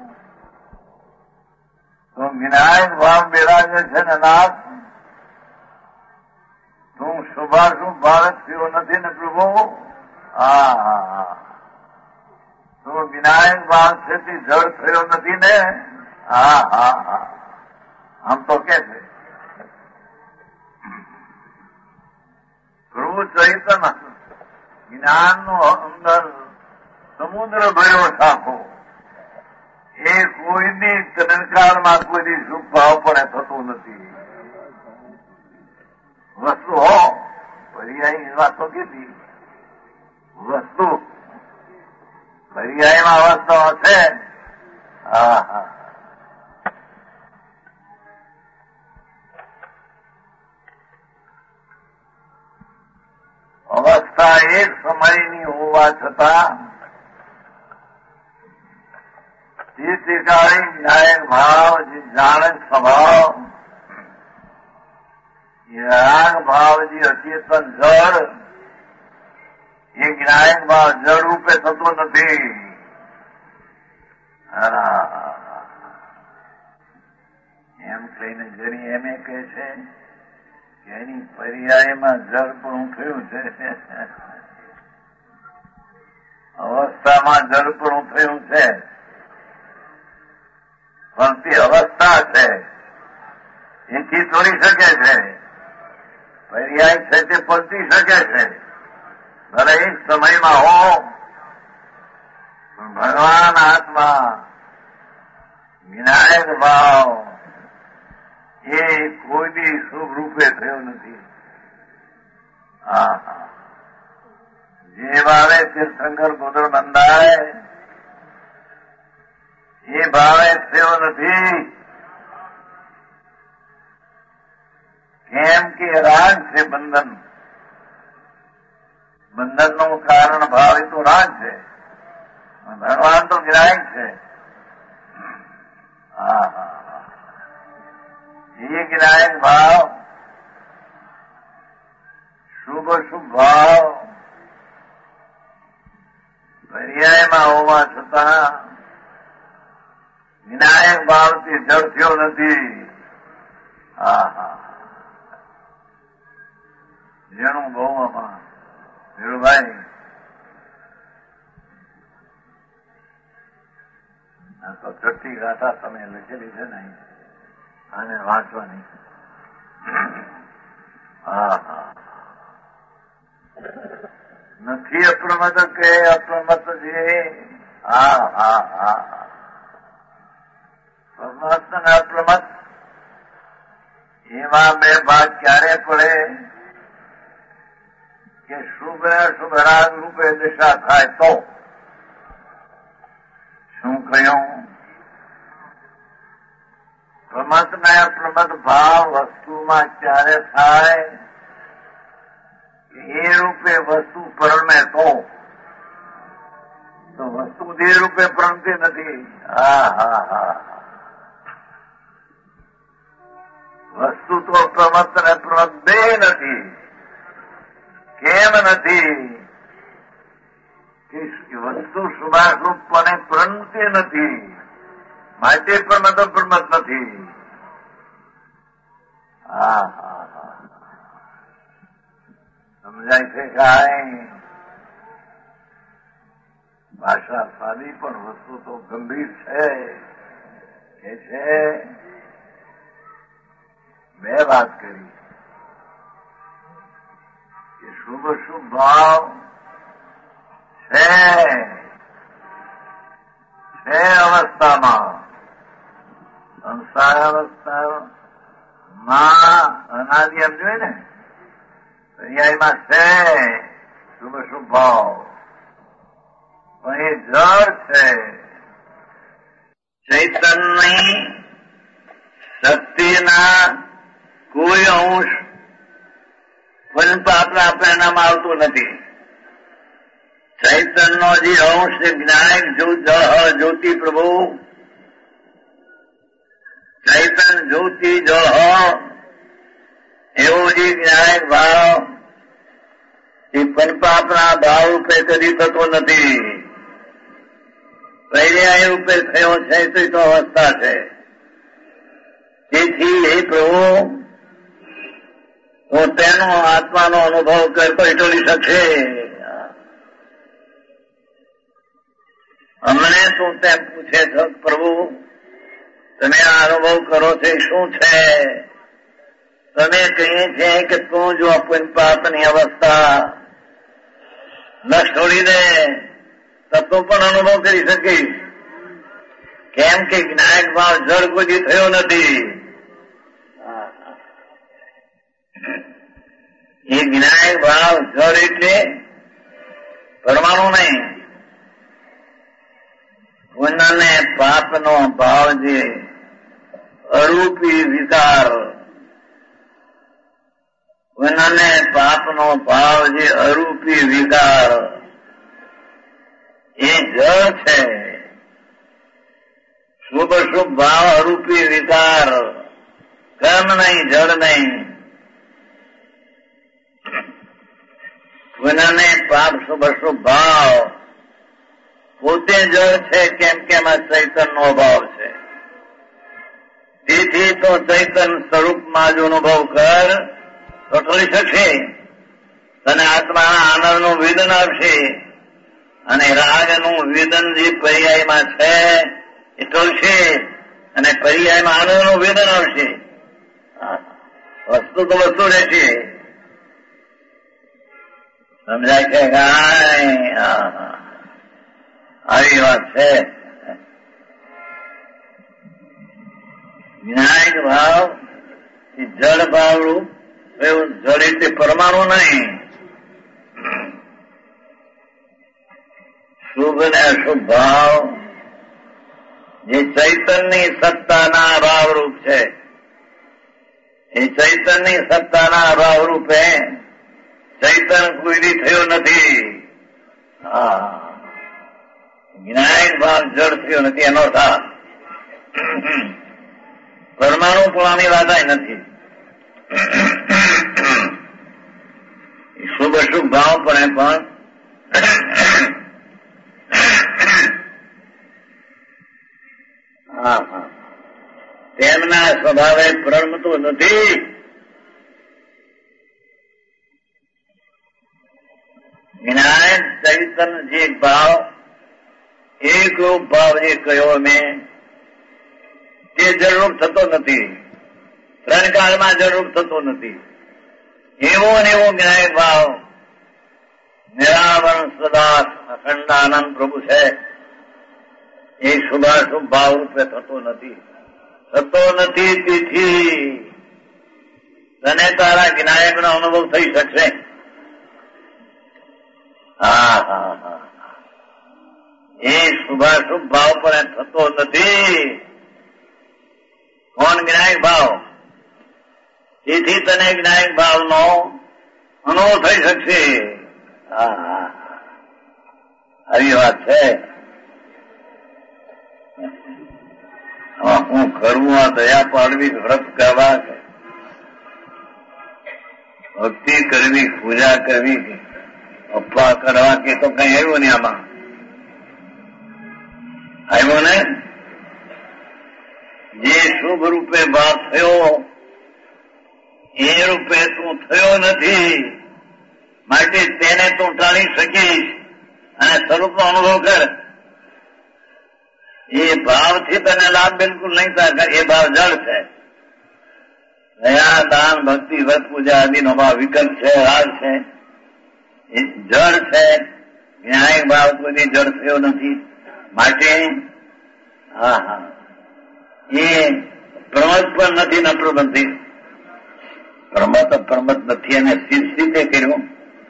તો વિનાયક ભાવ બિરાજે છે ને નાથ, તું શુભાશુભ ભારત થયો નથી ને પ્રભુ. તું વિનાયક ભાવ છે તે જળ થયો નથી ને. આમ તો કે છે પ્રભુ ચૈતન્ય જ્ઞાનનો અંદર સમુદ્ર ભર્યો સાખો, એ કોઈની ત્રણકાળમાં કોઈની સુખ ભાવ પણ થતું નથી. વસ્તુ હો પર્યાયની વાતો કીધી, વસ્તુ પર્યાયમાં અવસ્થાઓ છે. અવસ્થા એક સમયની હોવા છતાં જે ટીકાળી ન્યાયક ભાવ, જે જાણક સ્વભાવ, એ રાગ ભાવ, જે અચેતન જળ, એ જ્ઞાયક ભાવ જળ રૂપે થતો નથી. એમ કહીને જરી એમ કહે છે કે એની પર્યાયમાં જળ પણ થયું છે, અવસ્થામાં જળ પણ થયું છે, પણ તે અવસ્થા છે, એથી તોડી શકે છે. પર્યાય છે તે પલટી શકે છે, ભલે એક સમયમાં હો, પણ ભગવાન આત્મા વિનાયક ભાવ એ કોઈ બી શુભ રૂપે થયો નથી. જે ભાવે તીર્થંકર ગોદર બંધાય એ ભાવે થયો નથી. કેમ કે રાગ છે બંધન. બંધનનું કારણ ભાવ એ તો રાગ છે. ભગવાન તો વિનાયક છે. એ વિનાયક ભાવ શુભ શુભ ભાવ પર્યાયમાં હોવા છતાં વિનાયક ભાવથી જડ થયો નથી. જેનું બહુમાં ધીરુભાઈ આ તો છઠ્ઠી ગાથા તમે લખેલી છે ને આને વાંચવાની. નથી અપ્રમત કે અપ્રમત જે પ્રમત અને અપ્રમત એમાં બે ભાગ ક્યારે પડે કે શુભ અશુભ રાગ રૂપે દિશા થાય તો. શું કહ્યું? પ્રમત ને અપ્રમત ભાવ વસ્તુમાં ક્યારે થાય એ રૂપે વસ્તુ પરણે તો વસ્તુ જે રૂપે પરણતી નથી. વસ્તુ તો પ્રમત અને પ્રમત બે નથી. કેમ નથી? વસ્તુ શુભાશુભપણે પરણતી નથી માટે પ્રમત પ્રમત નથી. સમજાય છે કાંઈ? ભાષા સાદી પણ વસ્તુ તો ગંભીર છે. કે છે બે વાત કરી કે શુભ શુભ ભાવ છે અવસ્થામાં સંસાર અવસ્થામાં અનાદિ એમ જોઈએ ને પર્યાયમાં છે શુભ શુભ ભાવ પણ એ જળ છે. ચૈતન્યની શક્તિના કોઈ અંશ આપણા પરિણામમાં આવતું નથી. ચૈતન્યનો જે અંશ છે વિનાયક જ્યોતિ પ્રભુ ચૈતન્ય જ્યોતિ જળ એવો જે વિનાયક ભાવ એ પંચપાપના ભાવ રૂપે કદી થતો નથી. પર્યાય રૂપે થયો છે તો અવસ્થા છે. તેથી એ પ્રભુ હું તેનો આત્માનો અનુભવ કરતો ટોળી શકશે. અમને તું તેમ પૂછે છો પ્રભુ તમે આ અનુભવ કરો છો શું છે? તમે કહીએ છીએ કે તું જો પંચપાપની અવસ્થા ન છોડી દે તો તું પણ અનુભવ કરી શકીશ. કેમ કે વિનાયક ભાવ જળ કોઈ થયો નથી. એ વિનાયક ભાવ જળ એટલે પરમાણુ નહીં. પુણ્યને પાપનો ભાવ જે અરૂપી વિકાર પુણ્યને પાપનો ભાવ જે અરૂપી વિકાર એ જળ છે. શુભ શુભ ભાવ અરૂપી વિકાર કર્મ નહીં જળ નહીં. પુનઃને પાપ શુભ શુભ ભાવ પોતે જળ છે. કેમ કે એમાં ચૈતન્યનો અભાવ છે. તેથી તો ચૈતન્ય સ્વરૂપમાં જો અનુભવ કર તો ટળી શકશે. તને આત્માના આનંદનું વેદન આપશે અને રાગનું વેદન જે પર્યાયમાં છે એ ટળશે અને પર્યાયમાં આનંદનું વેદન આવશે. વસ્તુ તો વસ્તુ રહેશે. સમજાય છે કાંઈ? આવી વાત છે. વિનાયક ભાવ એ જળ ભાવરૂપ એવું જળ એટલે પરમાણુ નહીં. શુભ ને અશુભ ભાવ જે ચૈતન્યની સત્તાના અભાવરૂપ છે, એ ચૈતન્યની સત્તાના અભાવરૂપે ચૈતન્ય કોઈથી થયો નથી. જ્ઞાન ભાવ જડ થયો નથી એનો થા પરમાણુ પુરાની વાતાય નથી. શુભ અશુભ ભાવ પણ તેમના સ્વભાવે પ્રણમતું નથી. જ્ઞાન ચૈતન્ય જે ભાવ એક રૂપ ભાવ જે કયો મેં તે જળરૂપ થતો નથી, ત્રણ કાળમાં જળરૂપ થતો નથી. એવો ને એવો જ્ઞાન ભાવ નિરાવરણ સદા અખંડ આનંદ પ્રભુ છે, એ શુભાશુભ ભાવ રૂપે થતો નથી. તેથી તને તારા જ્ઞાયકનો અનુભવ થઈ શકશે. એ શુભાશુભ ભાવ પણ થતો નથી. કોણ જ્ઞાયક ભાવ? તેથી તને જ્ઞાયક ભાવનો અનુભવ થઈ શકશે. આવી વાત છે. હું કરવું આ દયા પાડવી, વ્રત કરવા, ભક્તિ કરવી, પૂજા કરવી, અપવા કરવા કે તો કઈ આવ્યું ને આમાં? આવ્યું ને? જે શુભ રૂપે ભાવ થયો એ રૂપે તું થયો નથી, માટે તેને તું ટાળી શકીશ અને સ્વરૂપનો અનુભવ કર. એ ભાવથી તને લાભ બિલકુલ નહીં થાય. એ ભાવ જળ છે. દયા, દાન, ભક્તિ, વ્રત, પૂજા આદિનો ભાવ વિકલ્પ છે, રાગ છે, એ જળ છે. જ્ઞાયક ભાવ કોઈ જળ થયો નથી. માટે એ પ્રમત પણ નથી, ન પ્રબંધી. પ્રમત નથી. અને સ્થિત રીતે કર્યું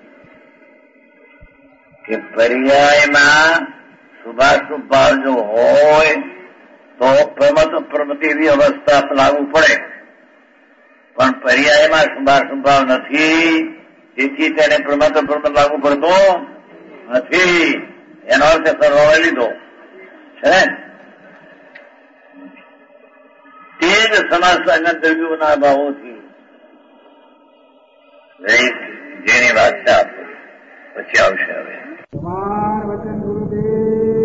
કે પર્યાયમાં શુભાશુભ ભાવ જો હોય તો પ્રમતિ એવી અવસ્થા લાગુ પડે, પણ પર્યાયમાં શુભાશુભ ભાવ નથી, તેથી તેને પ્રમત લાગુ પડતો નથી. એનો અર્થ સરવાળો લીધો છે. તે જ સમાસના દ્રવ્યોના ભાવોથી જેની વાત છે. પછી આવશે હવે વચન ગુરુદેવ